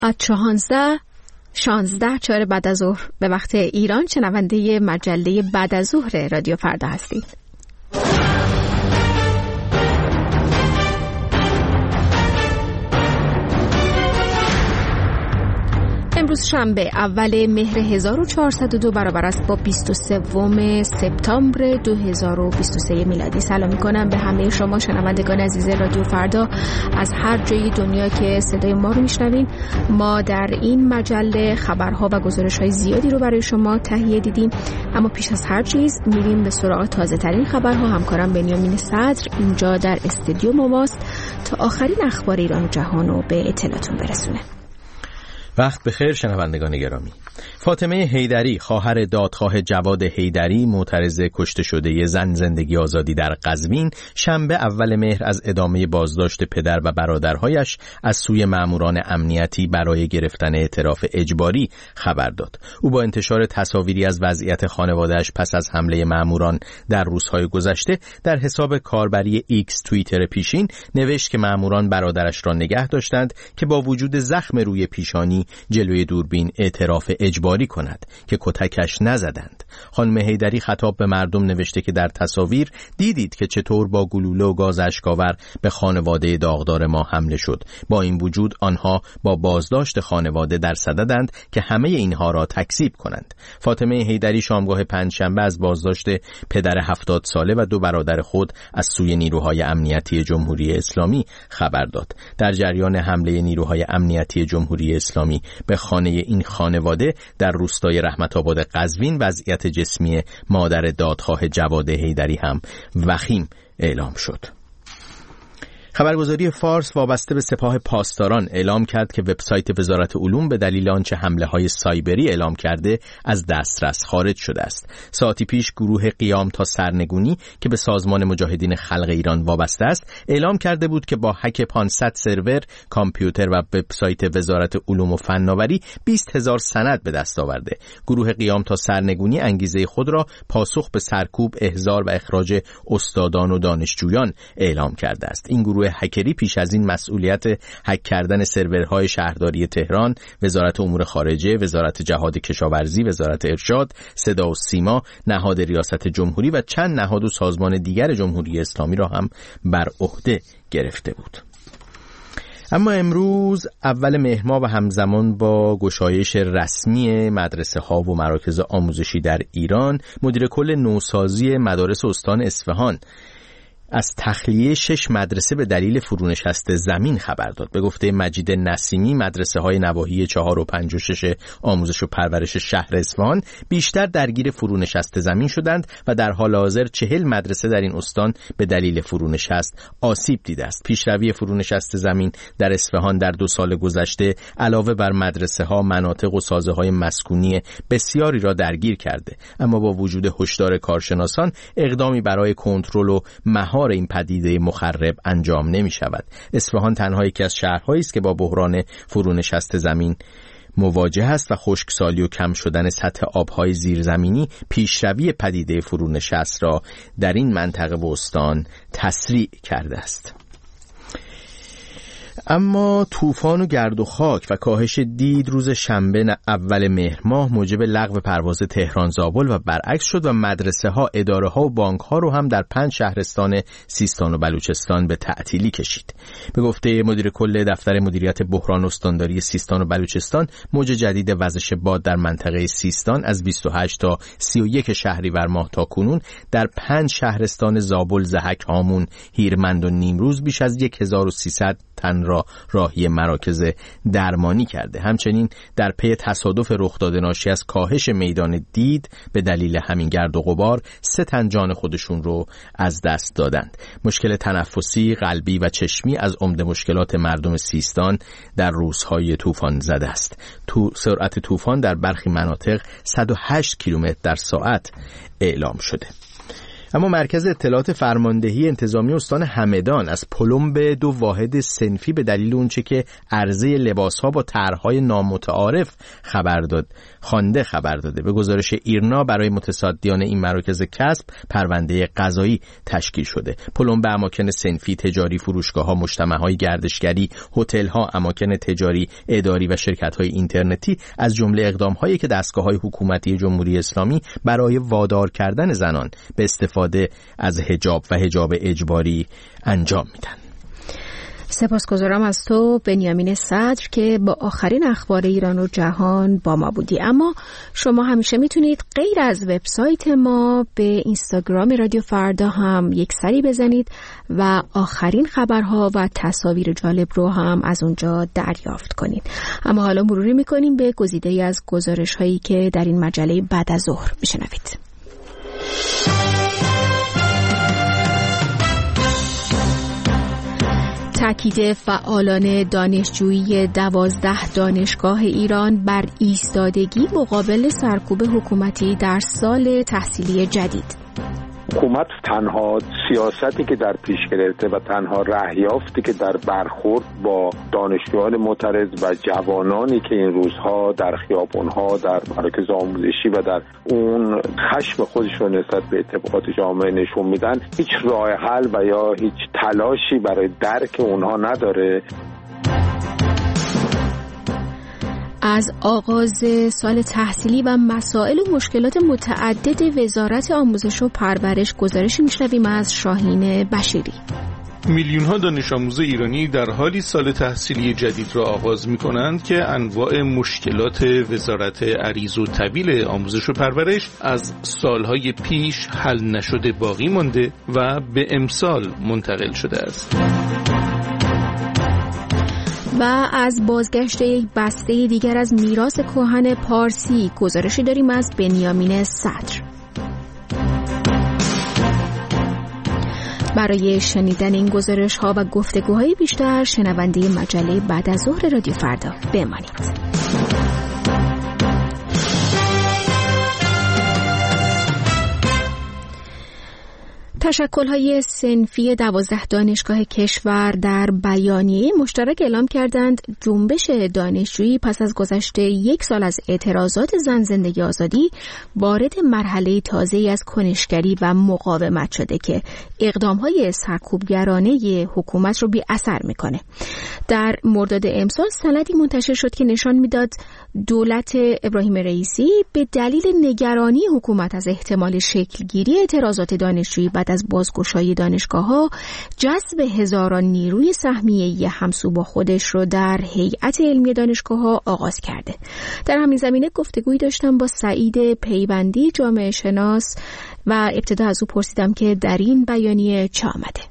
از 16 بعد از ظهر به وقت ایران شنونده مجله بعد از ظهر رادیو فردا هستید. امروز شنبه اول مهر 1402 برابر است با 23 سپتامبر 2023 میلادی. سلام میکنم به همه شما شنوندگان عزیز رادیو فردا از هر جای دنیا که صدای ما رو میشنوین. ما در این مجله خبرها و گزارش‌های زیادی رو برای شما تهیه دیدیم، اما پیش از هر چیز میریم به سراغ تازه ترین خبرها. همکارم بنیامین صدر اینجا در استودیو ماست تا آخرین اخبار ایران و جهان رو به اطلاعتون برسونه. وقت بخیر شنوندگان گرامی. فاطمه حیدری، خواهر دادخواه جواد حیدری معترض کشته شده زن زندگی آزادی در قزوین، شنبه اول مهر از ادامه بازداشت پدر و برادرهایش از سوی ماموران امنیتی برای گرفتن اعتراف اجباری خبر داد. او با انتشار تصاویری از وضعیت خانواده‌اش پس از حمله ماموران در روزهای گذشته در حساب کاربری ایکس توییتر پیشین نوشت که ماموران برادرش را نگه داشتند که با وجود زخم روی پیشانی جلوی دوربین اعتراف اجباری کند که کتکش نزدند. خانم حیدری خطاب به مردم نوشته که در تصاویر دیدید که چطور با گلوله و گاز اشک‌آور به خانواده داغدار ما حمله شد. با این وجود آنها با بازداشت خانواده در صددند که همه اینها را تکذیب کنند. فاطمه حیدری شامگاه پنجشنبه از بازداشت پدر 70 ساله و 2 برادر خود از سوی نیروهای امنیتی جمهوری اسلامی خبر داد. در جریان حمله نیروهای امنیتی جمهوری اسلامی به خانه این خانواده در روستای رحمت آباد قزوین وضعیت جسمی مادر دادخواه جواد حیدری هم وخیم اعلام شد. خبرگزاری فارس وابسته به سپاه پاسداران اعلام کرد که وبسایت وزارت علوم به دلیل آنچه حمله‌های سایبری اعلام کرده از دسترس خارج شده است. ساعتی پیش گروه قیام تا سرنگونی که به سازمان مجاهدین خلق ایران وابسته است اعلام کرده بود که با هک 500 سرور، کامپیوتر و وبسایت وزارت علوم و فناوری 20,000 سند به دست آورده. گروه قیام تا سرنگونی انگیزه خود را پاسخ به سرکوب، احضار و اخراج استادان و دانشجویان اعلام کرده است. این گروه هکری پیش از این مسئولیت هک کردن سرورهای شهرداری تهران، وزارت امور خارجه، وزارت جهاد کشاورزی، وزارت ارشاد، صدا و سیما، نهاد ریاست جمهوری و چند نهاد و سازمان دیگر جمهوری اسلامی را هم بر عهده گرفته بود. اما امروز اول مهر ماه و همزمان با گشایش رسمی مدرسه ها و مراکز آموزشی در ایران، مدیر کل نوسازی مدارس استان اصفهان از تخلیه 6 مدرسه به دلیل فرونشست زمین خبر داد. به گفته مجید نسیمی، مدرسه های نواحی 4 و 5 و 6 آموزش و پرورش شهر اصفهان بیشتر درگیر فرونشست زمین شدند و در حال حاضر 40 مدرسه در این استان به دلیل فرونشست آسیب دیده است. پیشروی فرونشست زمین در اصفهان در 2 سال گذشته علاوه بر مدرسه ها، مناطق و سازه های مسکونی بسیاری را درگیر کرده، اما با وجود هشدار کارشناسان اقدامی برای کنترل و مهار این پدیده مخرب انجام نمی شود. اصفهان تنها یکی از شهرهایی است که با بحران فرونشست زمین مواجه است و خشکسالی و کم شدن سطح آبهای زیرزمینی پیشروی پدیده فرونشست را در این منطقه و استان تسریع کرده است. اما طوفان و گرد و خاک و کاهش دید روز شنبه اول مهر ماه موجب لغو پرواز تهران زابل و برعکس شد و مدرسه ها، اداره ها و بانک ها رو هم در 5 شهرستان سیستان و بلوچستان به تعطیلی کشید. به گفته مدیر کل دفتر مدیریت بحران استانداری سیستان و بلوچستان، موج جدید وزش باد در منطقه سیستان از 28 تا 31 شهریور ماه تا کنون در 5 شهرستان زابل، ضحک، هامون، هیرمند و نیمروز بیش از 1300 تن را راهی مراکز درمانی کرده. همچنین در پی تصادف رخ داده ناشی از کاهش میدان دید به دلیل همین گرد و غبار 3 تن جان خودشون رو از دست دادند. مشکل تنفسی، قلبی و چشمی از عمده مشکلات مردم سیستان در روزهای طوفان زده است. سرعت طوفان در برخی مناطق 108 کیلومتر در ساعت اعلام شده. اما مرکز اطلاعات فرماندهی انتظامی استان همدان از پلمب 2 واحد صنفی به دلیل اونچه که عرضه لباس‌ها با طرح‌های نامتعارف خبر داده. به گزارش ایرنا برای متصدیان این مراکز کسب پرونده قضایی تشکیل شده. پلمب اماکن صنفی، تجاری، فروشگاه‌ها، مجتمع‌های گردشگری، هتل‌ها، اماکن تجاری، اداری و شرکت‌های اینترنتی از جمله اقدام‌هایی که دستگاه‌های حکومتی جمهوری اسلامی برای وادار کردن زنان به استفاده از حجاب و حجاب اجباری انجام میدن. سپاسگزارم از تو بنیامین صدر که با آخرین اخبار ایران و جهان با ما بودی. اما شما همیشه میتونید غیر از وبسایت ما به اینستاگرام رادیو فردا هم یک سری بزنید و آخرین خبرها و تصاویر جالب رو هم از اونجا دریافت کنید. اما حالا مروری میکنیم به گزیده‌ای از گزارش هایی که در این مجله بعد از ظهر میشنوید. تاکید فعالان دانشجویی 12 دانشگاه ایران بر ایستادگی مقابل سرکوب حکومتی در سال تحصیلی جدید. حکومت تنها سیاستی که در پیش گرفته و تنها راهیافتی که در برخورد با دانشجویان معترض و جوانانی که این روزها در خیابان‌ها، در مراکز آموزشی و در اون خشم خودشون نسبت به اتفاقات جامعه نشون میدن، هیچ راه حل و یا هیچ تلاشی برای درک اونها نداره. از آغاز سال تحصیلی و مسائل و مشکلات متعدد وزارت آموزش و پرورش گزارشی میشنویم از شاهین بشیری. میلیون‌ها دانش آموز ایرانی در حالی سال تحصیلی جدید را آغاز می‌کنند که انواع مشکلات وزارت عریض و طویل آموزش و پرورش از سالهای پیش حل نشده باقی مانده و به امسال منتقل شده است. و از بازگشت یک بسته دیگر از میراث کهن پارسی گزارشی داریم از بنیامین صدر. برای شنیدن این گزارش‌ها و گفتگوهای بیشتر شنونده مجله بعد از ظهر رادیو فردا بمانید. تشکل‌های صنفی 12 دانشگاه کشور در بیانیه مشترک اعلام کردند جنبش دانشجویی پس از گذشت 1 سال از اعتراضات زن زندگی آزادی وارد مرحله تازه‌ای از کنشگری و مقاومت شده که اقدام‌های سرکوبگرانه حکومت رو بی اثر می‌کنه. در مرداد امسال سندی منتشر شد که نشان می‌داد دولت ابراهیم رئیسی به دلیل نگرانی حکومت از احتمال شکلگیری اعتراضات دانشجویی بعد از بازگشایی دانشگاه‌ها جذب هزاران نیروی سهمیه‌ای همسو با خودش رو در هیئت علمی دانشگاه‌ها آغاز کرده. در همین زمینه گفتگویی داشتم با سعید پیوندی جامعه شناس و ابتدا از او پرسیدم که در این بیانیه چه آمده.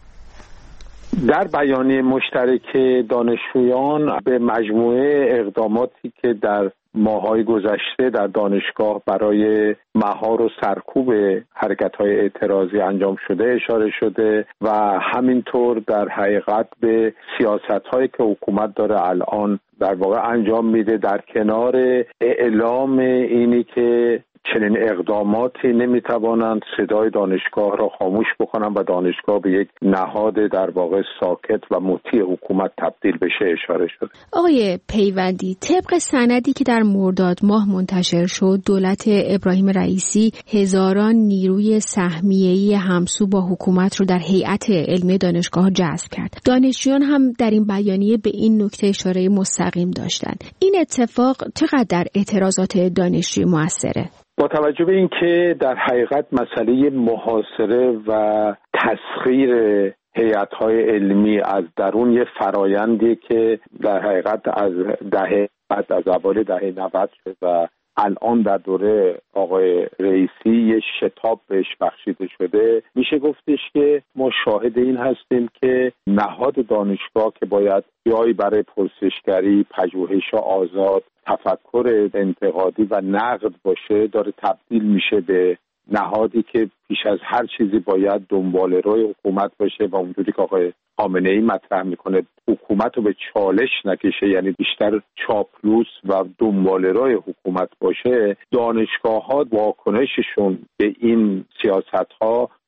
در بیانیه مشترک دانشجویان به مجموعه اقداماتی که در ماه‌های گذشته در دانشگاه برای مهار و سرکوب حرکت‌های اعتراضی انجام شده اشاره شده و همینطور در حقیقت به سیاست‌هایی که حکومت داره الان در واقع انجام میده، در کنار اعلام اینی که چنین اقداماتی نمیتوانند صدای دانشگاه را خاموش بکنند و دانشگاه به یک نهاد در واقع ساکت و مطیع حکومت تبدیل بشه اشاره شد. آقای پیوندی، طبق سندی که در مرداد ماه منتشر شد، دولت ابراهیم رئیسی هزاران نیروی سهمیه‌ای همسو با حکومت رو در هیئت علمی دانشگاه جذب کرد. دانشجویان هم در این بیانیه به این نکته اشاره مستقیم داشتند. این اتفاق چقدر در اعتراضات دانشجویی موثره؟ با توجه به اینکه در حقیقت مسئله محاصره و تسخیر هیئت‌های علمی از درون یه فرایندی که در حقیقت از بعد از اوایل دهه 90 شد و الان در دوره آقای رئیسی یه شتاب بهش بخشیده شده، میشه گفتش که ما شاهد این هستیم که نهاد دانشگاه که باید جایی برای پرسشگری، پژوهش آزاد، تفکر انتقادی و نقد باشه، داره تبدیل میشه به نهادی که پیش از هر چیزی باید دنباله‌روی حکومت باشه و اونجوری که آقای خامنه‌ای مطرح میکنه حکومت رو به چالش نکشه، یعنی بیشتر چاپلوس و دنباله‌روی حکومت باشه. دانشگاه‌ها واکنششون به این سیاست‌ها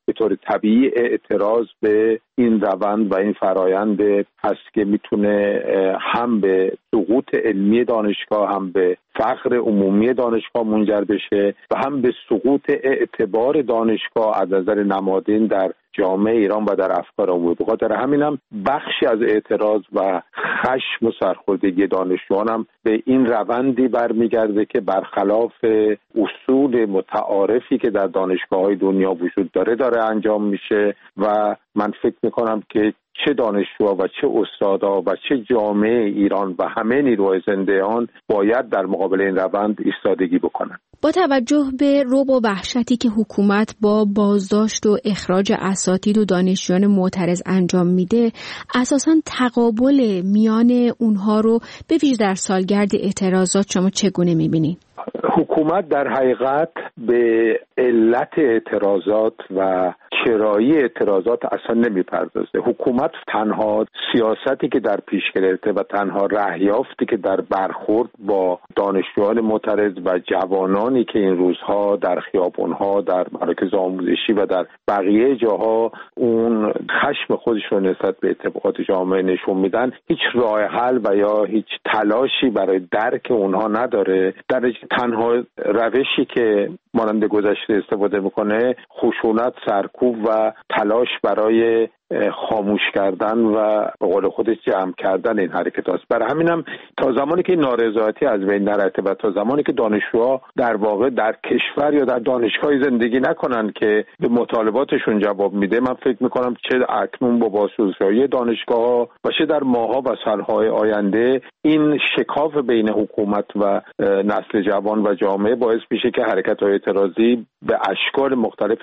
به طور طبیعی اعتراض به این روند و این فرایند هست که میتونه هم به سقوط علمی دانشگاه، هم به فقر عمومی دانشگاه منجر بشه و هم به سقوط اعتبار دانشگاه از نظر نمادین در جامعه ایران و در افکار عمومی. به خاطر همینم بخشی از اعتراض و خشم و سرخوردگی دانشجویان هم به این روندی برمیگرده که برخلاف اصول متعارفی که در دانشگاه‌های دنیا وجود داره انجام میشه و من فکر میکنم که چه دانشجوها و چه استادا و چه جامعه ایران و همه نیروهای زنده آن باید در مقابل این روند ایستادگی بکنن. با توجه به رعب و وحشتی که حکومت با بازداشت و اخراج اساتید و دانشجویان معترض انجام میده، اساساً تقابل میان اونها رو به ویژه در سالگرد اعتراضات شما چگونه میبینید؟ حکومت در حقیقت به علت اعتراضات و چرایی اعتراضات اصلا نمیپردازه. حکومت تنها سیاستی که در پیش گرفته و تنها رهیافتی که در برخورد با دانشجویان معترض و جوانانی که این روزها در خیابان‌ها، در مراکز آموزشی و در بقیه جاها اون خشم خودشون نسبت به اتفاقات جامعه نشون میدن، هیچ راه حل و یا هیچ تلاشی برای درک اونها نداره. در تنها روشی که مانند گذشته استفاده میکنه خشونت، سرکوب و تلاش برای خاموش کردن و به قول خودش جمع کردن این حرکت هست. برای همینم تا زمانی که نارضایتی از بین نرفته و تا زمانی که دانشجوها در واقع در کشور یا در دانشگاهی زندگی نکنن که به مطالباتشون جواب میده، من فکر میکنم چه اکنون با بازسازی دانشگاه‌ها و چه در ماه‌ها و سال‌های آینده این شکاف بین حکومت و نسل جوان و جامعه باعث میشه که حرکت‌های اعتراضی به اشکال مختلف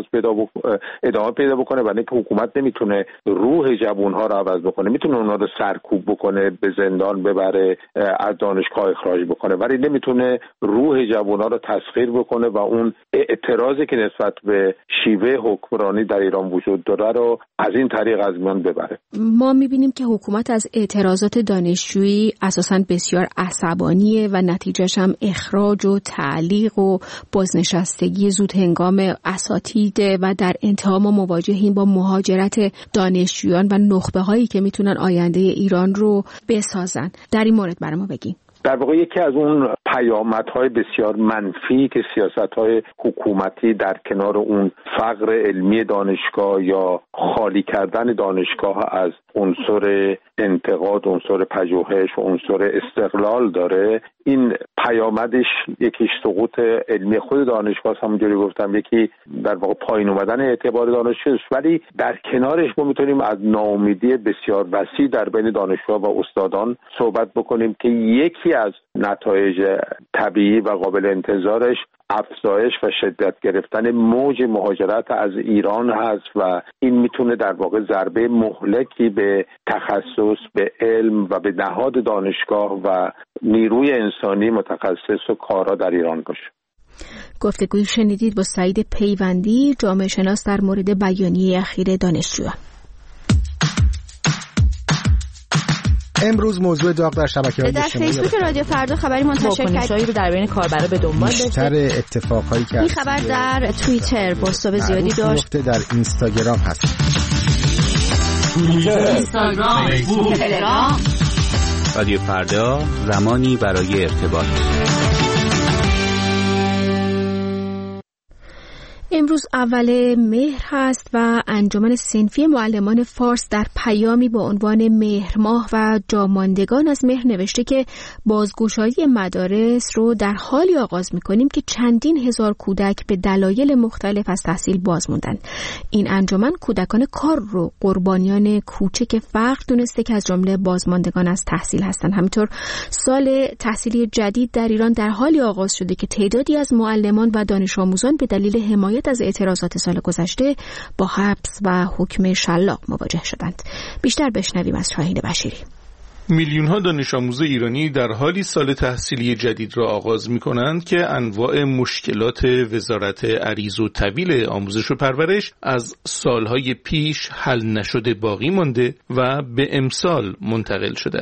ادامه پیدا بکنه و اینکه حکومت نمیتونه روح جوان‌ها رو عوض بکنه، میتونه اونها رو سرکوب بکنه، به زندان ببره، از دانشگاه اخراج بکنه، ولی نمیتونه روح جوان‌ها رو تسخیر بکنه و اون اعتراضی که نسبت به شیوه حکمرانی در ایران وجود داره رو از این طریق از میان ببره. ما میبینیم که حکومت از اعتراضات دانشجویی اساساً بسیار عصبانیه و نتیجهش هم اخراج و تعلیق و بازنشستگی زود هنگام اساتید و در انتها ما مواجهیم با مهاجرت دانشجویان و نخبه هایی که میتونن آینده ایران رو بسازن. در این مورد برای ما بگین. در واقع یکی از اون پیامدهای بسیار منفی که سیاست‌های حکومتی در کنار اون فقر علمی دانشگاه یا خالی کردن دانشگاه از عنصر انتقاد، عنصر پژوهش و عنصر استقلال داره، این پیامدش یکیش سقوط علمی خود دانشگاه، همونجوری گفتم، یکی در واقع پایین اومدن اعتبار دانشجو است، ولی در کنارش ما میتونیم از ناامیدی بسیار وسیع در بین دانشجوها و استادان صحبت بکنیم که یکی از نتایج طبیعی و قابل انتظارش افزایش و شدت گرفتن موج مهاجرت از ایران هست و این میتونه در واقع ضربه مهلکی به تخصص، به علم و به نهاد دانشگاه و نیروی انسانی متخصص و کارا در ایران باشه. گفتگویی شنیدید با سعید پیوندی، جامعه شناس در مورد بیانیه اخیر دانشجویان. امروز موضوع داغ در شبکه‌های در فیسبوک رادیو فردا خبری منتشر کردیم رو در بین کاربرا به دنبال داشته. بیشتر اتفاقایی که این خبر در توییتر پست‌های زیادی داشت، در اینستاگرام هست. اینستاگرام، فیسبوک، تلگرام. رادیو فردا، زمانی برای ارتباط. امروز اول مهر هست و انجمن صنفی معلمان فارس در پیامی با عنوان مهر ماه و جاماندگان از مهر نوشته که بازگشایی مدارس رو در حالی آغاز می‌کنیم که چندین هزار کودک به دلایل مختلف از تحصیل باز موندن. این انجمن کودکان کار رو قربانیان کوچک فقر دونسته که از جمله بازماندگان از تحصیل هستند. همینطور سال تحصیلی جدید در ایران در حالی آغاز شده که تعدادی از معلمان و دانش آموزان به دلیل حمایت از اعتراضات سال گذشته با حبس و حکم شلاق مواجه شدند. بیشتر بشنویم از شاهین بشیری. میلیون‌ها دانش آموز ایرانی در حالی سال تحصیلی جدید را آغاز می‌کنند که انواع مشکلات وزارت عریض و طویل آموزش و پرورش از سالهای پیش حل نشده باقی مانده و به امسال منتقل شده است.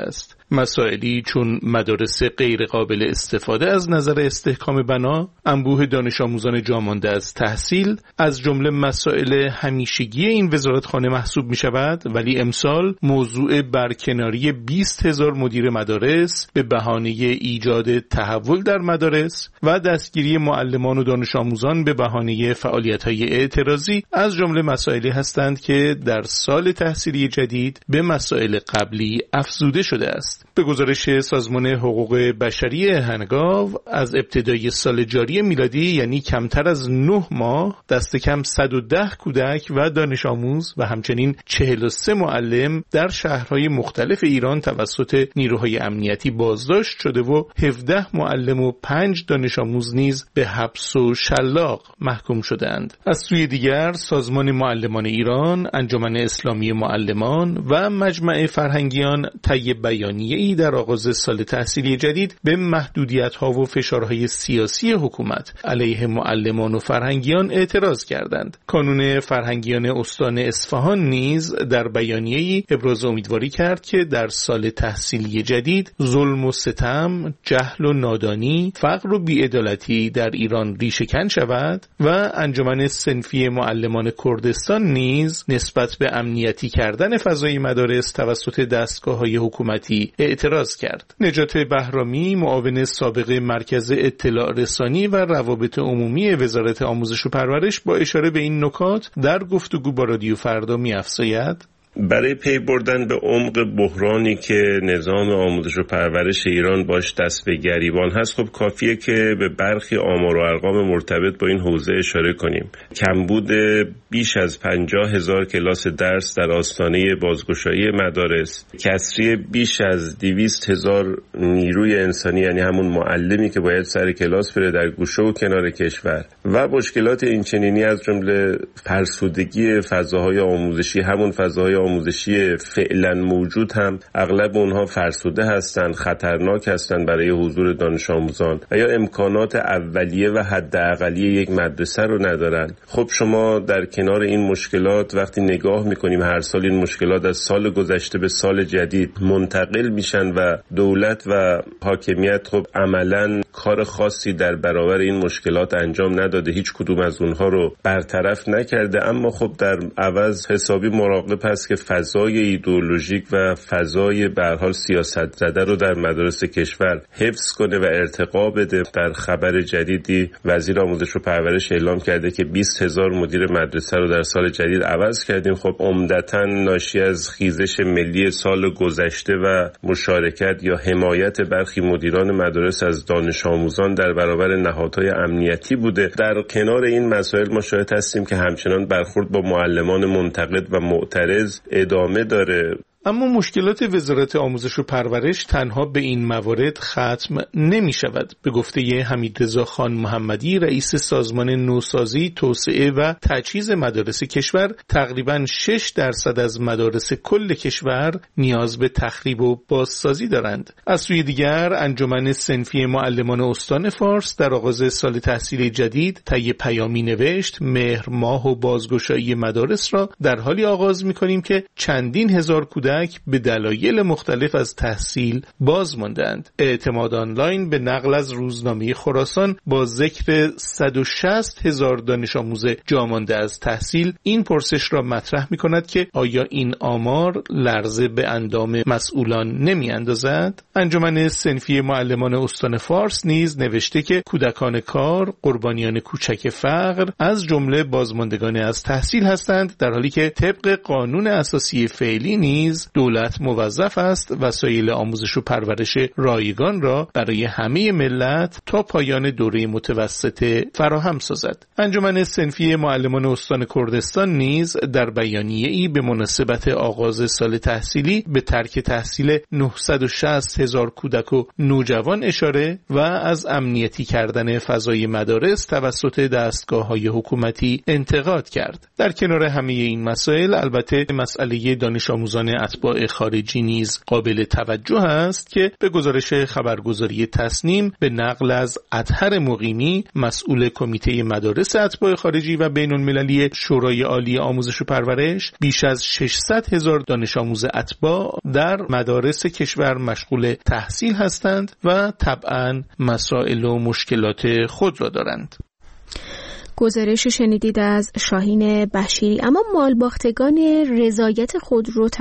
مسائلی چون مدارس غیر قابل استفاده از نظر استحکام بنا، انبوه دانش آموزان جامانده از تحصیل از جمله مسائل همیشگی این وزارتخانه محسوب می شود، ولی امسال موضوع برکناری 20,000 مدیر مدارس به بهانه ایجاد تحول در مدارس و دستگیری معلمان و دانش آموزان به بهانه فعالیت‌های اعتراضی از جمله مسائلی هستند که در سال تحصیلی جدید به مسائل قبلی افزوده شده است. به گزارش سازمان حقوق بشری هنگاو، از ابتدای سال جاری میلادی یعنی کمتر از 9 ماه دست کم 110 کودک و دانش آموز و همچنین 43 معلم در شهرهای مختلف ایران توسط نیروهای امنیتی بازداشت شده و 17 معلم و 5 دانش آموز نیز به حبس و شلاق محکوم شدند. از سوی دیگر سازمان معلمان ایران، انجمن اسلامی معلمان و مجمع فرهنگیان طی بیانیه‌ای در آغاز سال تحصیلی جدید به محدودیت‌ها و فشارهای سیاسی حکومت علیه معلمان و فرهنگیان اعتراض کردند. کانون فرهنگیان استان اصفهان نیز در بیانیه‌ای ابراز امیدواری کرد که در سال تحصیلی جدید ظلم و ستم، جهل و نادانی، فقر و بی‌عدالتی در ایران ریشه‌کن شود و انجمن صنفی معلمان کردستان نیز نسبت به امنیتی کردن فضای مدارس توسط دستگاه‌های حکومتی اعتراض کرد. نجات بهرامی، معاون سابق مرکز اطلاع رسانی و روابط عمومی وزارت آموزش و پرورش، با اشاره به این نکات در گفتگو با رادیو فردا می‌افزاید: برای پی بردن به عمق بحرانی که نظام آموزش و پرورش ایران باش دست به گریبان هست، خب کافیه که به برخی آمار و ارقام مرتبط با این حوزه اشاره کنیم. کمبود بیش از 50,000 کلاس درس در آستانه بازگشایی مدارس، کسری بیش از 200,000 نیروی انسانی، یعنی همون معلمی که باید سر کلاس بره در گوشه و کنار کشور، و مشکلات اینچنینی از جمله فرسودگی فضاهای آموزشی، همون فضاهای آموزشی فعلا موجود هم اغلب اونها فرسوده هستند، خطرناک هستند برای حضور دانش آموزان و یا امکانات اولیه و حداقلی یک مدرسه رو ندارن. خب شما در کنار این مشکلات وقتی نگاه میکنیم هر سال این مشکلات از سال گذشته به سال جدید منتقل میشن و دولت و حاکمیت خب عملاً کار خاصی در برابر این مشکلات انجام نداده، هیچ کدوم از اونها رو برطرف نکرده، اما خب در عوض حسابی مراقب هست که فضای ایدئولوژیک و فضای به هر حال سیاست زده رو در مدارس کشور حفظ کنه و ارتقا بده. در خبر جدیدی وزیر آموزش و پرورش اعلام کرده که 20,000 مدیر مدرسه رو در سال جدید عوض کردیم. خب عمدتاً ناشی از خیزش ملی سال گذشته و مشارکت یا حمایت برخی مدیران مدارس از دانش آموزان در برابر نهادهای امنیتی بوده. در کنار این مسائل ما شاهد هستیم که همچنان برخورد با معلمان منتقد و معترض ادامه داره. اما مشکلات وزارت آموزش و پرورش تنها به این موارد ختم نمی شود. به گفته حمیدرضا خان محمدی، رئیس سازمان نوسازی، توسعه و تجهیز مدارس کشور، تقریباً 6% از مدارس کل کشور نیاز به تخریب و بازسازی دارند. از سوی دیگر انجمن صنفی معلمان استان فارس در آغاز سال تحصیلی جدید طی پیامی نوشت: مهر ماه و بازگشایی مدارس را در حالی آغاز می‌کنیم که چندین هزار کودک به دلایل مختلف از تحصیل باز ماندند. اعتماد آنلاین به نقل از روزنامه خراسان با ذکر 160,000 دانش آموز جامانده از تحصیل این پرسش را مطرح می کند که آیا این آمار لرزه به اندام مسئولان نمی اندازد؟ انجمن صنفی معلمان استان فارس نیز نوشته که کودکان کار قربانیان کوچک فقر از جمله بازماندگان از تحصیل هستند، در حالی که طبق قانون اساسی فعلی نیز دولت موظف است وسایل آموزش و پرورش رایگان را برای همه ملت تا پایان دوره متوسطه فراهم سازد. انجمن صنفی معلمان استان کردستان نیز در بیانیه‌ای به مناسبت آغاز سال تحصیلی به ترک تحصیل 960,000 کودک و نوجوان اشاره و از امنیتی کردن فضای مدارس توسط دستگاه‌های حکومتی انتقاد کرد. در کنار همه این مسائل البته مسئله دانش آموزان اتباع خارجی نیز قابل توجه است که به گزارش خبرگزاری تصنیم به نقل از اطهر مقیمی مسئول کمیته مدارس اتباع خارجی و بین‌المللی شورای عالی آموزش و پرورش، بیش از 600,000 دانش آموز اتباع در مدارس کشور مشغول تحصیل هستند و طبعاً مسائل و مشکلات خود را دارند. گزارش شنیدید از شاهین بشیری. اما مالباختگان رضایت خودرو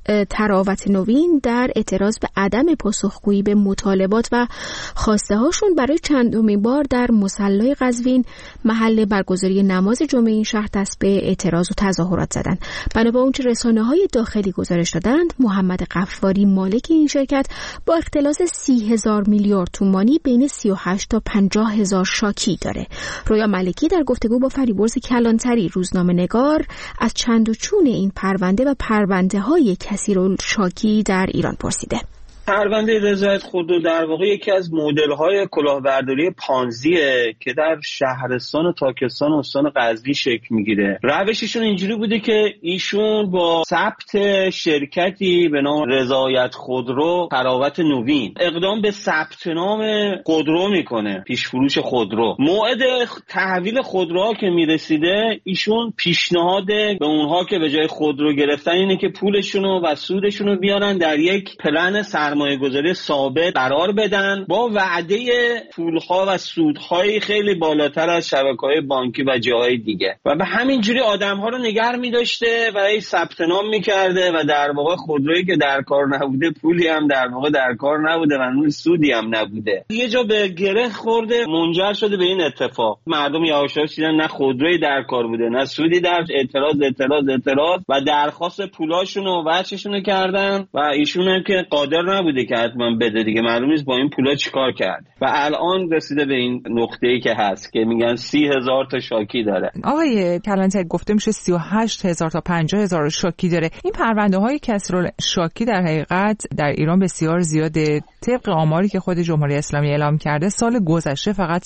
تراوت نوین در اعتراض به عدم پاسخگویی به مطالبات و خواسته هاشون برای چندمین بار در مصلی قزوین محل برگزاری نماز جمعه این شهر دست به اعتراض و تظاهرات زدند. بنا به اونچه رسانه‌های داخلی گزارش دادند، محمد غفاری مالک این شرکت با اختلاس 30,000 میلیارد تومانی بین 38 تا 50,000 شاکی داره. رویا ملکی در گفتگو با فریبرز کلانتری روزنامه‌نگار از چند و چون این پرونده و پرونده‌های کثیرالشاکی در ایران پرسیده. پرونده رضایت خودرو در واقع یکی از مدل‌های کلاهبرداری پانزیه که در شهرستان و تاکستان و استان غزنی شکل میگیره. روششون اینجوری بوده که ایشون با ثبت شرکتی به نام رضایت خودرو تراوت نوین اقدام به ثبت نام خودرو میکنه، پیش فروش خودرو. موعد تحویل خودروها که میرسیده، ایشون پیشنهاد به اونها که به جای خودرو گرفتن اینه که پولشونو و سودشونو بیارن در یک پلن سرمایه‌گذاری ثابت قرار بدن با وعده پول‌ها و سودهای خیلی بالاتر از شبکه‌های بانکی و جاهای دیگه، و به همین جوری آدم‌ها رو نگه می‌داشته و ای ثبت نام می‌کرده و در واقع خودرویی که در کار نبوده، پولی هم در واقع در کار نبوده و اون سودی هم نبوده. یه جا به گره خورده، منجر شده به این اتفاق. مردم یواش‌یواش دیدن نه خودرویی در کار بوده نه سودی، در اعتراض و درخواست پولاشون و وجهشون کردن و ایشون هم که قادر نبوده که حتما بده دیگه، معلوم نیست با این پولا چیکار کرد و الان رسیده به این نقطه‌ای که هست که میگن 30,000 تا شاکی داره. آقای کلانتری گفته میشه 38,000 تا 50,000 شاکی داره. این پرونده‌های کثیرالشاکی در حقیقت در ایران بسیار زیاده. طبق آماری که خود جمهوری اسلامی اعلام کرده، سال گذشته فقط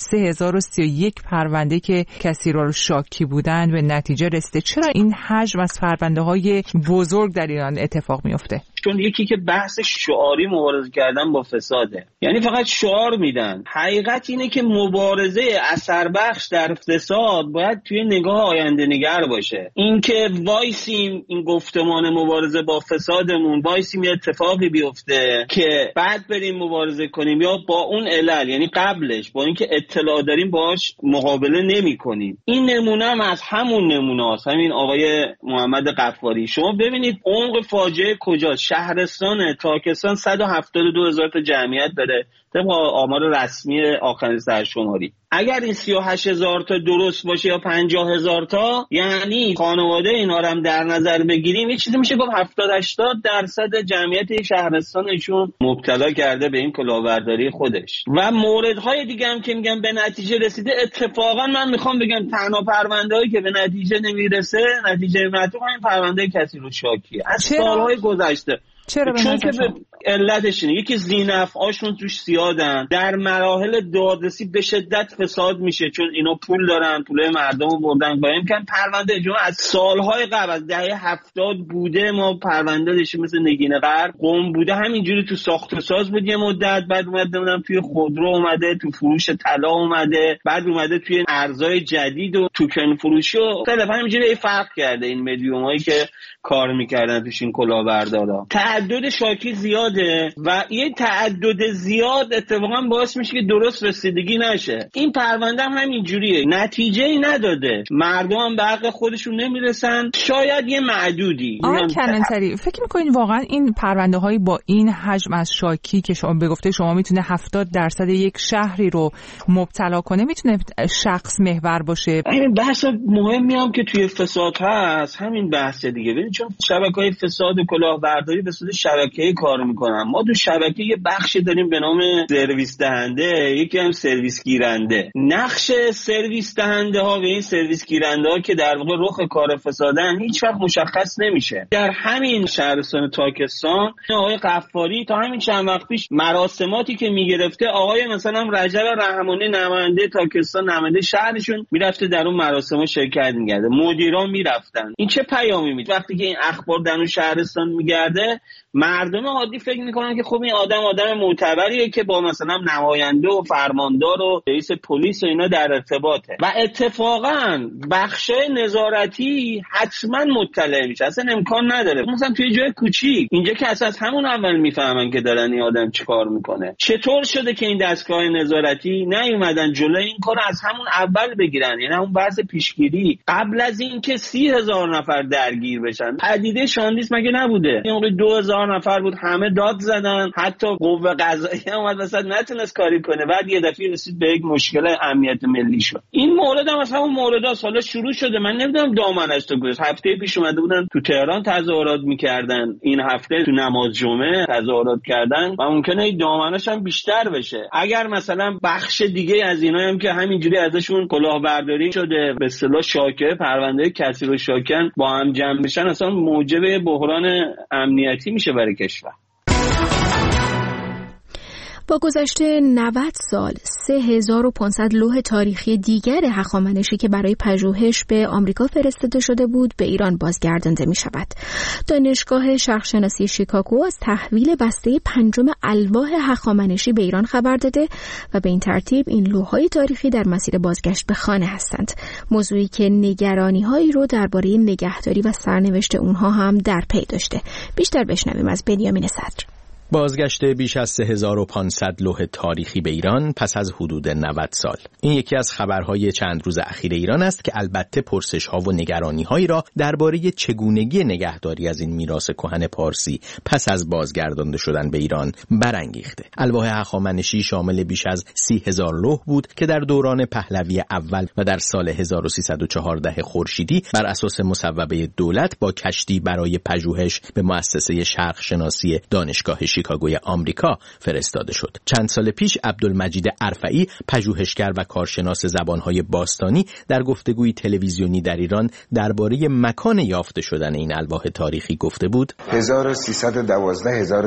3031 پرونده که کثیرالشاکی بودند به نتیجه رسیده. چرا این حجم از پرونده‌های بزرگ در ایران اتفاق میفته؟ چون یکی که بحث شعاری مبارزه کردن با فساده، یعنی فقط شعار میدن. حقیقت اینه که مبارزه اثر بخش در فساد باید توی نگاه آینده نگر باشه. این که وایسیم این گفتمان مبارزه با فسادمون وایسیم یه اتفاقی بیفته که بعد بریم مبارزه کنیم، یا با اون علل یعنی قبلش با اینکه اطلاع داریم باهاش مقابله نمی‌کنیم. این نمونه هم از همون نمونه‌است، همین آقای محمد غفاری. شما ببینید عمق فاجعه کجاست. شهرستان تاکستان 172,000 تا جمعیت داره طبق آمار رسمی آخرین سرشماری. اگر این 38,000 تا درست باشه یا 50,000 تا، یعنی خانواده اینا رو هم در نظر بگیریم، یه چیزی میشه گفت 70-80% جمعیت شهرستانشون مبتلا کرده به این کلاهبرداری خودش. و موردهای دیگه هم که میگم به نتیجه رسیده، اتفاقا من میخوام بگم تنها پرونده‌ای که به نتیجه نمیرسه، نتیجه معطوف این پرونده کثیرالشاکی از سالهای گذشته. چرا؟ چون که به علتش اینه، یکی ذینفعاشون توش زیادن، در مراحل دادرسی به شدت فساد میشه، چون اینا پول دارن، پول مردم رو بردن با امکان. پرونده جمعه از سالهای قبل، از دهه 70 بوده، ما پرونده داشتیم مثل نگین غرب قم بوده، همینجوری تو ساخت و ساز بود یه مدت، بعد اومده بودن توی خودرو اومده، تو فروش طلا اومده، بعد اومده توی ارزهای جدید و توکن فروشی و طرف همینجوری فرق کرده این مدیومایی که کار میکردن توش این کلاهبردارا. تعدد شاکی زیاده و یه تعدد زیاد اتفاقا باعث میشه که درست رسیدگی نشه. این پرونده هم همین جوریه، نتیجه‌ای نداده، مردم هم به حق خودشون نمیرسن، شاید یه معدودی. آقای کلانتری فکر میکنین واقعا این پرونده‌های با این حجم از شاکی که شما به گفته شما میتونه 70% یک شهری رو مبتلا کنه، میتونه شخص محور باشه؟ این بحث مهمی هم که توی فساد هست همین بحث دیگه. چون شبکه‌های فساد و کلاهبرداری به صورت شبکه‌ای کار میکنن. میکنم. ما تو شبکه یه بخش داریم به نام سرویس دهنده، یکی هم سرویس گیرنده. نقش سرویس دهنده ها و این سرویس گیرنده ها که در واقع رخ کار فسادن هیچ وقت مشخص نمیشه. در همین شهرستان تاکستان آقای غفاری تا همین چند وقت پیش مراسماتی که میگرفته، آقای مثلا رجب رحمانی نماینده تاکستان، نماینده شهرشون میرفته در اون مراسم شرکت می‌کرده، مدیران میرفتن. این چه پیامی میده؟ وقتی که این اخبار در اون شهرستان میگرده، مردم عادی فکر میکنن که خب این آدم معتبریه که با مثلا نماینده و فرماندار و رئیس پلیس و اینا در ارتباطه و اتفاقا بخشای نظارتی حتما مطلع میشه. اصلا امکان نداره مثلا توی جای کوچیک اینجا که از همون اول میفهمن که دارن این آدم چیکار میکنه. چطور شده که این دستگاه نظارتی نیومدن جلوی این کار از همون اول بگیرن؟ یعنی همون بحث پیشگیری قبل از این که 30,000 نفر درگیر بشن. پدیده شاندیس مگه نبوده؟ این موقع 2,000 نفر بود، همه داد زدن، حتی قوه قضاییه اومد وسط نتونست کاری کنه. بعد یه دفعه رسید به یک مشکل امنیت ملی شد. این مورد هم از همون مورداست. حالا شروع شده، من نمیدونم دامنش تو گذاشت. هفته پیش اومده بودن تو تهران تظاهرات میکردن، این هفته تو نماز جمعه تظاهرات کردن و ممکنه این دامنش هم بیشتر بشه. اگر مثلا بخش دیگه از اینا هم که همینجوری ازشون کلاهبرداری شده، به اصطلاح شاکه پرونده کثیر و شاکن با هم جمع بشن، اصلا موجب بحران امنیتی میشه برای کشور. با گذشته 90 سال 3500 لوح تاریخی دیگر هخامنشی که برای پژوهش به آمریکا فرستاده شده بود به ایران بازگردانده می شود. دانشگاه شرقشناسی شیکاگو از تحویل بسته 5 الواح هخامنشی به ایران خبر داده و به این ترتیب این لوح‌های تاریخی در مسیر بازگشت به خانه هستند. موضوعی که نگرانی‌هایی رو درباره نگهداری و سرنوشت اونها هم در پی داشته. بیشتر بشنویم از بنیامین صدر. بازگشت بیش از 3500 لوح تاریخی به ایران پس از حدود 90 سال. این یکی از خبرهای چند روز اخیر ایران است که البته پرسش‌ها و نگرانی‌هایی را درباره چگونگی نگهداری از این میراث کهن پارسی پس از بازگردانده شدن به ایران برانگیخته. الواح هخامنشی شامل بیش از 30,000 لوح بود که در دوران پهلوی اول و در سال 1314 خورشیدی بر اساس مصوبه دولت با کشتی برای پژوهش به مؤسسه شرقشناسی دانشگاه شیکاگوی آمریکا فرستاده شد. چند سال پیش عبدالمجید ارفعی، پژوهشگر و کارشناس زبانهای باستانی، در گفتگوی تلویزیونی در ایران درباره مکان یافته شدن این الواح تاریخی گفته بود: 1312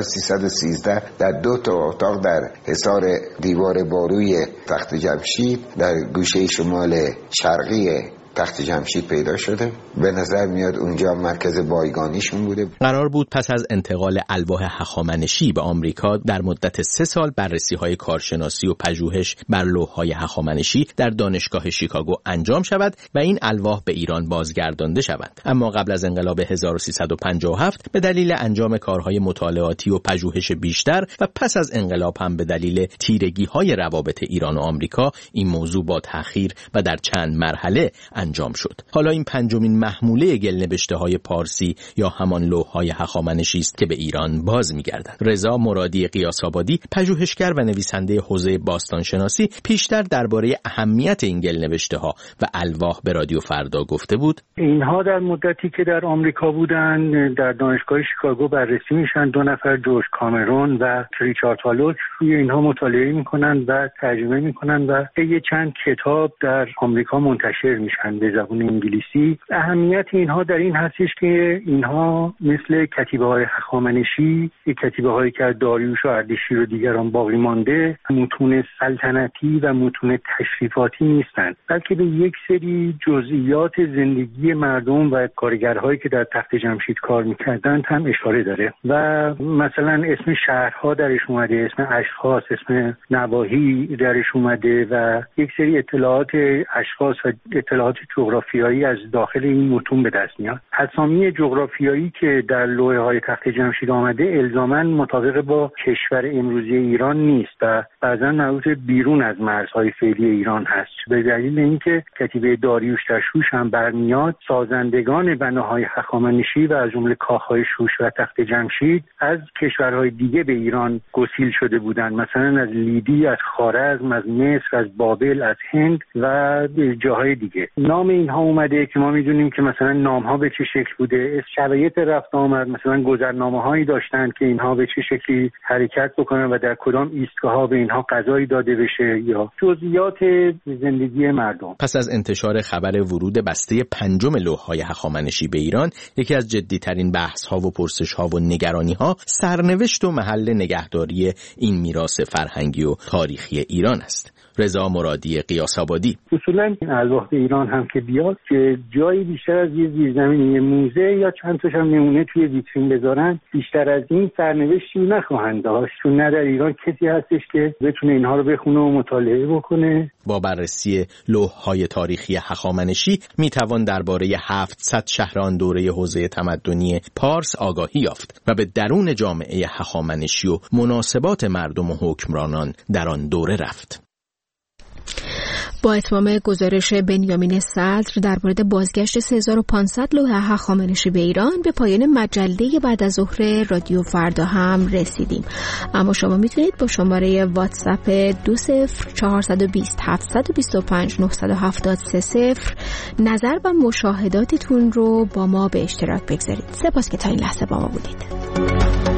1313 در 2 تا اتاق در حصار دیوار باروی تخت جمشید در گوشه شمال شرقی تخت جمشید پیدا شده. به نظر میاد اونجا مرکز بایگانیشون بوده. قرار بود پس از انتقال الواح هخامنشی به آمریکا در مدت 3 سال بررسی‌های کارشناسی و پژوهش بر لوح‌های هخامنشی در دانشگاه شیکاگو انجام شود و این الواح به ایران بازگردانده شوند. اما قبل از انقلاب 1357 به دلیل انجام کارهای مطالعاتی و پژوهش بیشتر و پس از انقلاب هم به دلیل تیرگی‌های روابط ایران و آمریکا این موضوع با تأخیر و در چند مرحله انجام شد. حالا این 5مین محموله گلنوشته‌های پارسی یا همان لوح‌های هخامنشی است که به ایران باز می‌گردد. رضا مرادی قیاس‌آبادی، پژوهشگر و نویسنده حوزه باستانشناسی، پیشتر درباره اهمیت این گلنوشته‌ها و الواح به رادیو فردا گفته بود: اینها در مدتی که در آمریکا بودن در دانشگاه شیکاگو بررسی میشن. 2 نفر، جورج کامرون و ریچارد هالوچ، روی اینها مطالعه میکنن و ترجمه میکنن و یه چند کتاب در آمریکا منتشر میشن به زبان انگلیسی. اهمیت اینها در این هستش که اینها مثل کتیبه‌های هخامنشی، کتیبه‌هایی که داریوش و اردشیر و دیگران باقی مانده، متون سلطنتی و متون تشریفاتی نیستند، بلکه به یک سری جزئیات زندگی مردم و کارگرهایی که در تخت جمشید کار می‌کردند هم اشاره داره و مثلا اسم شهرها درش اومده، اسم اشخاص، اسم نواحی درش اومده و یک سری اطلاعات اشخاص و اطلاعات جغرافیایی از داخل این متون به دست میاد. اسامی جغرافیایی که در لوحه‌های تخت جمشید آمده الزاماً مطابق با کشور امروزی ایران نیست و بعضاً مربوط بیرون از مرزهای فعلی ایران هست. به دلیل اینکه کتیبه داریوش در شوش هم برمیاد، سازندگان بناهای هخامنشی و از جمله کاخهای شوش و تخت جمشید از کشورهای دیگه به ایران گسیل شده بودند، مثلا از لیدی، از خوارزم، از مصر، از بابل، از هند و جاهای دیگه. نام اینها اومده که ما میدونیم که مثلا نام ها به چه شکل بوده، شرایط رفت آمد، مثلا گذرنامه هایی داشتن که اینها به چه شکلی حرکت بکنن و در کدام ایستگاه ها به اینها غذایی داده بشه یا جزئیات زندگی مردم. پس از انتشار خبر ورود بسته 5 لوح‌های هخامنشی به ایران، یکی از جدی‌ترین بحث‌ها و پرسش‌ها و نگرانی‌ها سرنوشت و محل نگهداری این میراث فرهنگی و تاریخی ایران است. رضا مرادی قیاس‌آبادی: اصولاً الواح ایران هم که بیاد که جایی بیشتر از یه زیرزمینی موزه یا چند تاشم نمونه توی ویترین بذارن، بیشتر از این سرنوشتی نخواهند داشت، چون نه در ایران کسی هستش که بتونه اینها رو بخونه و مطالعه بکنه. با بررسی لوح‌های تاریخی هخامنشی میتوان درباره 700 شهر آن دوره حوزه تمدنی پارس آگاهی یافت و به درون جامعه هخامنشی و مناسبات مردم و حکمرانان در آن دوره رفت. با اتمام گزارش بنیامین صدر در مورد بازگشت 3500 لوح هخامنشی به ایران، به پایان مجله بعد از ظهر رادیو فردا هم رسیدیم. اما شما میتونید با شماره واتساپ 20420 725 970 نظر و مشاهداتتون رو با ما به اشتراک بگذارید. سپاس که تا این لحظه با ما بودید.